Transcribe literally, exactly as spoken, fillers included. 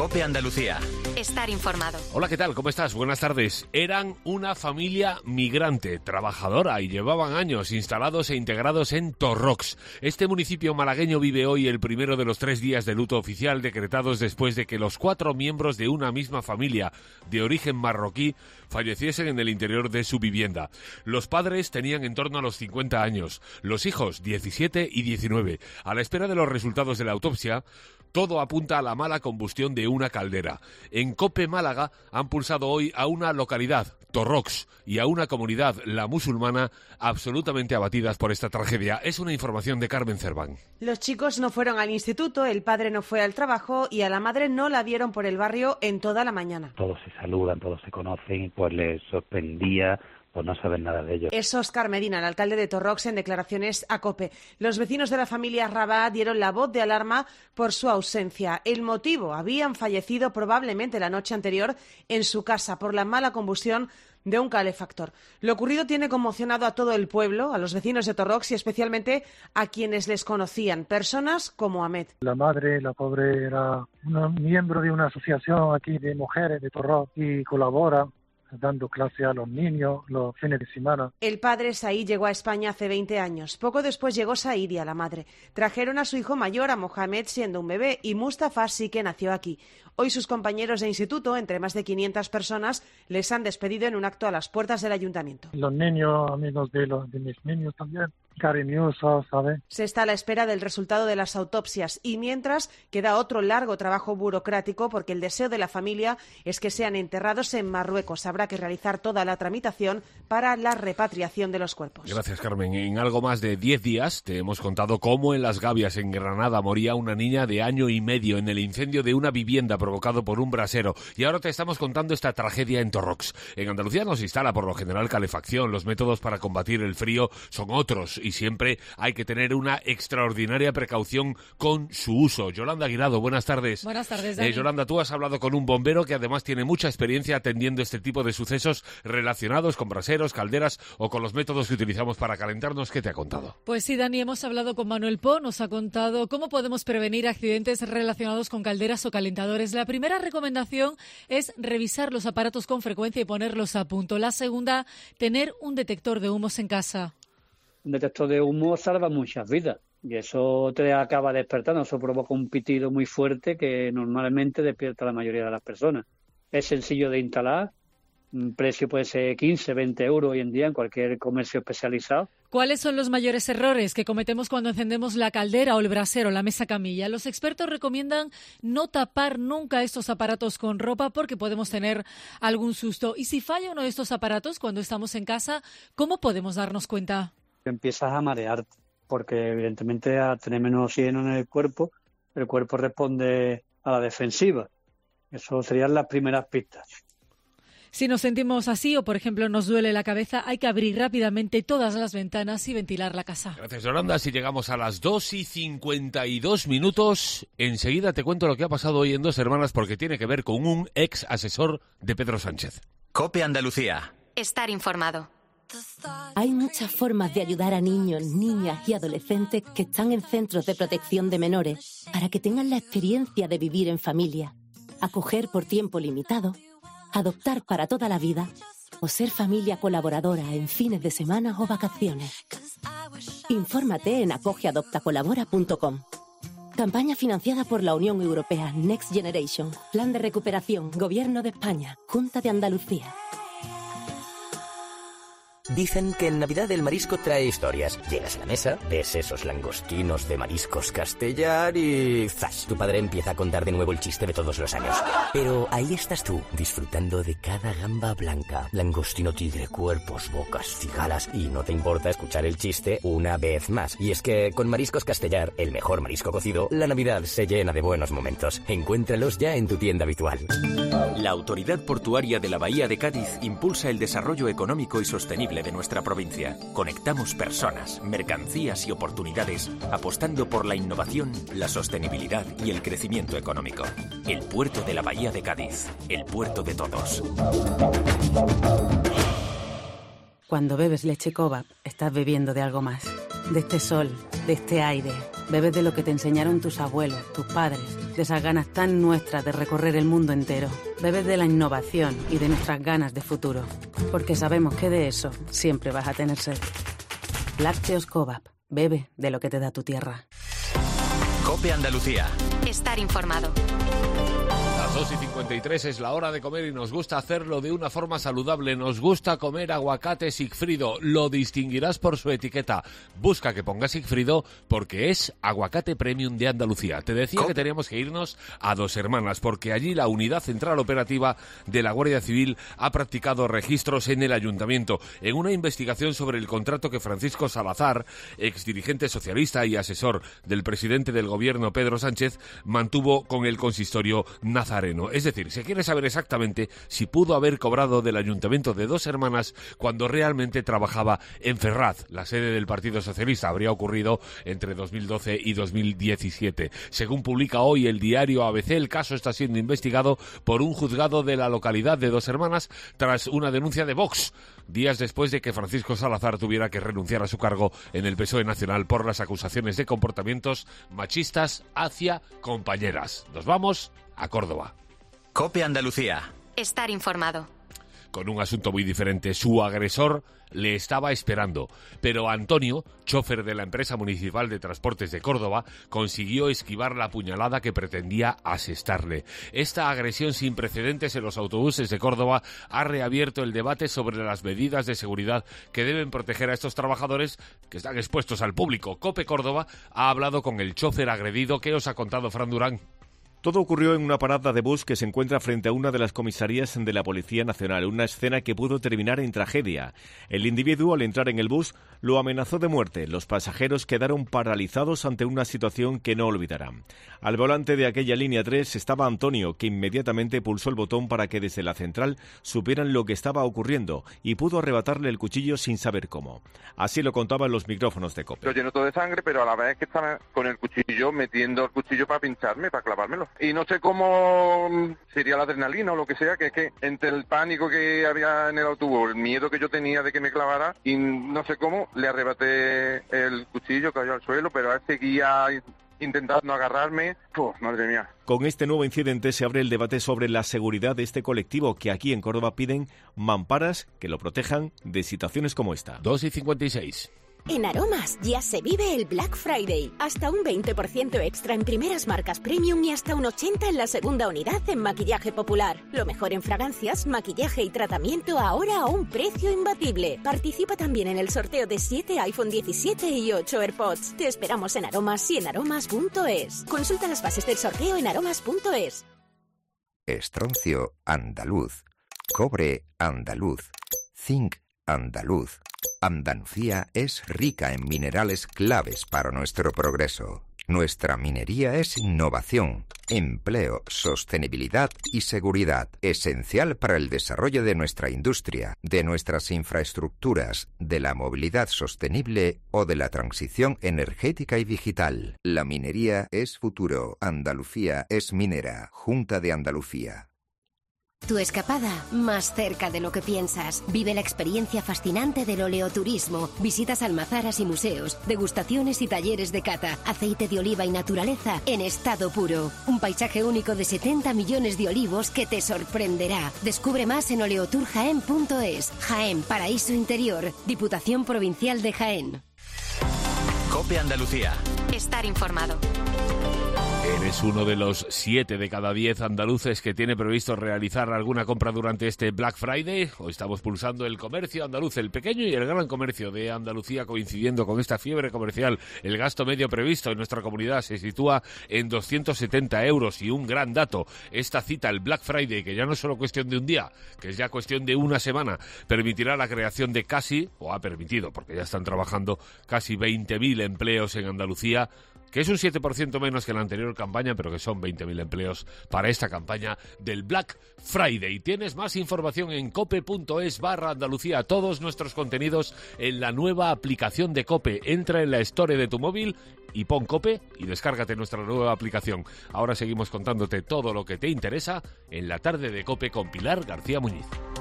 COPE Andalucía. Estar informado. Hola, ¿qué tal? ¿Cómo estás? Buenas tardes. Eran una familia migrante, trabajadora, y llevaban años instalados e integrados en Torrox. Este municipio malagueño vive hoy el primero de los tres días de luto oficial decretados después de que los cuatro miembros de una misma familia de origen marroquí falleciesen en el interior de su vivienda. Los padres tenían en torno a los cincuenta años, los hijos diecisiete y diecinueve. A la espera de los resultados de la autopsia, todo apunta a la mala combustión de una caldera. En COPE Málaga han pulsado hoy a una localidad, Torrox, y a una comunidad, la musulmana, absolutamente abatidas por esta tragedia. Es una información de Carmen Cerván. Los chicos no fueron al instituto, el padre no fue al trabajo y a la madre no la vieron por el barrio en toda la mañana. Todos se saludan, todos se conocen, pues les sorprendía pues no saber nada de ellos. Es Óscar Medina, el alcalde de Torrox, en declaraciones a COPE. Los vecinos de la familia Rabá dieron la voz de alarma por su ausencia. El motivo: habían fallecido probablemente la noche anterior en su casa por la mala combustión de un calefactor. Lo ocurrido tiene conmocionado a todo el pueblo, a los vecinos de Torrox y especialmente a quienes les conocían, personas como Ahmed. La madre, la pobre, era una miembro de una asociación aquí de mujeres de Torrox y colabora dando clase a los niños los fines de semana. El padre Said llegó a España hace veinte años. Poco después llegó Said y a la madre. Trajeron a su hijo mayor, a Mohamed, siendo un bebé, y Mustafa sí que nació aquí. Hoy sus compañeros de instituto, entre más de quinientas personas, les han despedido en un acto a las puertas del ayuntamiento. Los niños, amigos de, los, de mis niños también, cariñosos, ¿sabes? Se está a la espera del resultado de las autopsias y mientras queda otro largo trabajo burocrático porque el deseo de la familia es que sean enterrados en Marruecos. Habrá que realizar toda la tramitación para la repatriación de los cuerpos. Gracias, Carmen. En algo más de diez días te hemos contado cómo en Las Gavias, en Granada, moría una niña de año y medio en el incendio de una vivienda provocado por un brasero. Y ahora te estamos contando esta tragedia en Torrox. En Andalucía no se instala por lo general calefacción. Los métodos para combatir el frío son otros y siempre hay que tener una extraordinaria precaución con su uso. Yolanda Guirado, buenas tardes. Buenas tardes, Dani. Eh, Yolanda, tú has hablado con un bombero que además tiene mucha experiencia atendiendo este tipo de sucesos relacionados con braseros, calderas o con los métodos que utilizamos para calentarnos. ¿Qué te ha contado? Pues sí, Dani, hemos hablado con Manuel Po, nos ha contado cómo podemos prevenir accidentes relacionados con calderas o calentadores. La primera recomendación es revisar los aparatos con frecuencia y ponerlos a punto. La segunda, tener un detector de humos en casa. Un detector de humo salva muchas vidas y eso te acaba despertando, eso provoca un pitido muy fuerte que normalmente despierta a la mayoría de las personas. Es sencillo de instalar, un precio puede ser quince, veinte euros hoy en día en cualquier comercio especializado. ¿Cuáles son los mayores errores que cometemos cuando encendemos la caldera o el brasero, la mesa camilla? Los expertos recomiendan no tapar nunca estos aparatos con ropa porque podemos tener algún susto. Y si falla uno de estos aparatos cuando estamos en casa, ¿cómo podemos darnos cuenta? Empiezas a marearte, porque evidentemente al tener menos oxígeno en el cuerpo, el cuerpo responde a la defensiva. Eso serían las primeras pistas. Si nos sentimos así o, por ejemplo, nos duele la cabeza, hay que abrir rápidamente todas las ventanas y ventilar la casa. Gracias, Yolanda. Si llegamos a las dos y cincuenta y dos minutos, enseguida te cuento lo que ha pasado hoy en Dos Hermanas porque tiene que ver con un ex asesor de Pedro Sánchez. COPE Andalucía. Estar informado. Hay muchas formas de ayudar a niños, niñas y adolescentes que están en centros de protección de menores para que tengan la experiencia de vivir en familia, acoger por tiempo limitado, adoptar para toda la vida o ser familia colaboradora en fines de semana o vacaciones. Infórmate en acoge adopta colabora punto com. Campaña financiada por la Unión Europea Next Generation, Plan de Recuperación, Gobierno de España, Junta de Andalucía. Dicen que en Navidad el marisco trae historias. Llegas a la mesa, ves esos langostinos de mariscos Castellar y ¡zas! Tu padre empieza a contar de nuevo el chiste de todos los años. Pero ahí estás tú, disfrutando de cada gamba blanca, langostino tigre, cuerpos, bocas, cigalas, y no te importa escuchar el chiste una vez más. Y es que con Mariscos Castellar, el mejor marisco cocido, la Navidad se llena de buenos momentos. Encuéntralos ya en tu tienda habitual. La Autoridad Portuaria de la Bahía de Cádiz impulsa el desarrollo económico y sostenible de nuestra provincia. Conectamos personas, mercancías y oportunidades, apostando por la innovación, la sostenibilidad y el crecimiento económico. El puerto de la Bahía de Cádiz, el puerto de todos. Cuando bebes leche Coba, estás bebiendo de algo más. De este sol, de este aire, Bebes de lo que te enseñaron tus abuelos, tus padres, de esas ganas tan nuestras de recorrer el mundo entero. Bebes de la innovación y de nuestras ganas de futuro. Porque sabemos que de eso siempre vas a tener sed. Lácteos Cobap. Bebe de lo que te da tu tierra. COPE Andalucía. Estar informado. Las dos y cincuenta y tres es la hora de comer y nos gusta hacerlo de una forma saludable. Nos gusta comer aguacate Sigfrido. Lo distinguirás por su etiqueta. Busca que ponga Sigfrido porque es aguacate premium de Andalucía. Te decía ¿Cómo? que teníamos que irnos a Dos Hermanas porque allí la Unidad Central Operativa de la Guardia Civil ha practicado registros en el ayuntamiento en una investigación sobre el contrato que Francisco Salazar, exdirigente socialista y asesor del presidente del gobierno Pedro Sánchez, mantuvo con el consistorio Nazareno. Es decir, se quiere saber exactamente si pudo haber cobrado del ayuntamiento de Dos Hermanas cuando realmente trabajaba en Ferraz, la sede del Partido Socialista. Habría ocurrido entre dos mil doce y dos mil diecisiete. Según publica hoy el diario A B C, el caso está siendo investigado por un juzgado de la localidad de Dos Hermanas tras una denuncia de Vox, días después de que Francisco Salazar tuviera que renunciar a su cargo en el P S O E nacional por las acusaciones de comportamientos machistas hacia compañeras. Nos vamos a Córdoba. COPE Andalucía. Estar informado. Con un asunto muy diferente. Su agresor le estaba esperando, pero Antonio, chofer de la empresa municipal de transportes de Córdoba, consiguió esquivar la puñalada que pretendía asestarle. Esta agresión sin precedentes en los autobuses de Córdoba ha reabierto el debate sobre las medidas de seguridad que deben proteger a estos trabajadores que están expuestos al público. COPE Córdoba ha hablado con el chofer agredido. ¿Qué os ha contado Fran Durán? Todo ocurrió en una parada de bus que se encuentra frente a una de las comisarías de la Policía Nacional, una escena que pudo terminar en tragedia. El individuo, al entrar en el bus, lo amenazó de muerte. Los pasajeros quedaron paralizados ante una situación que no olvidarán. Al volante de aquella línea tres estaba Antonio, que inmediatamente pulsó el botón para que desde la central supieran lo que estaba ocurriendo y pudo arrebatarle el cuchillo sin saber cómo. Así lo contaban los micrófonos de COPE. Lo llenó todo de sangre, pero a la vez que estaba con el cuchillo, metiendo el cuchillo para pincharme, para clavármelo. Y no sé cómo sería la adrenalina o lo que sea, que es que entre el pánico que había en el autobús, el miedo que yo tenía de que me clavara, y no sé cómo, le arrebaté el cuchillo, cayó al suelo, pero él seguía intentando agarrarme. ¡Puf, madre mía! Con este nuevo incidente se abre el debate sobre la seguridad de este colectivo, que aquí en Córdoba piden mamparas que lo protejan de situaciones como esta. dos y cincuenta y seis. En Aromas ya se vive el Black Friday. Hasta un veinte por ciento extra en primeras marcas premium y hasta un ochenta por ciento en la segunda unidad en maquillaje popular. Lo mejor en fragancias, maquillaje y tratamiento ahora a un precio imbatible. Participa también en el sorteo de siete iPhone diecisiete y ocho AirPods. Te esperamos en Aromas y en aromas punto es. Consulta las bases del sorteo en aromas punto es. Estroncio andaluz. Cobre andaluz. Zinc andaluz. Andalucía es rica en minerales claves para nuestro progreso. Nuestra minería es innovación, empleo, sostenibilidad y seguridad, esencial para el desarrollo de nuestra industria, de nuestras infraestructuras, de la movilidad sostenible o de la transición energética y digital. La minería es futuro. Andalucía es minera. Junta de Andalucía. Tu escapada más cerca de lo que piensas. Vive la experiencia fascinante del oleoturismo. Visitas almazaras y museos, degustaciones y talleres de cata, aceite de oliva y naturaleza en estado puro. Un paisaje único de setenta millones de olivos que te sorprenderá. Descubre más en oleotour jaén punto es. Jaén, paraíso interior. Diputación Provincial de Jaén. COPE Andalucía. Estar informado. Eres uno de los siete de cada diez andaluces que tiene previsto realizar alguna compra durante este Black Friday. Hoy estamos pulsando el comercio andaluz, el pequeño y el gran comercio de Andalucía, coincidiendo con esta fiebre comercial. El gasto medio previsto en nuestra comunidad se sitúa en doscientos setenta euros. Y un gran dato, esta cita, el Black Friday, que ya no es solo cuestión de un día, que es ya cuestión de una semana, permitirá la creación de casi, o ha permitido, porque ya están trabajando, casi veinte mil empleos en Andalucía, que es un siete por ciento menos que la anterior campaña, pero que son veinte mil empleos para esta campaña del Black Friday. Tienes más información en cope punto es barra Andalucía, todos nuestros contenidos en la nueva aplicación de COPE. Entra en la Store de tu móvil y pon COPE y descárgate nuestra nueva aplicación. Ahora seguimos contándote todo lo que te interesa en la tarde de COPE con Pilar García Muñiz.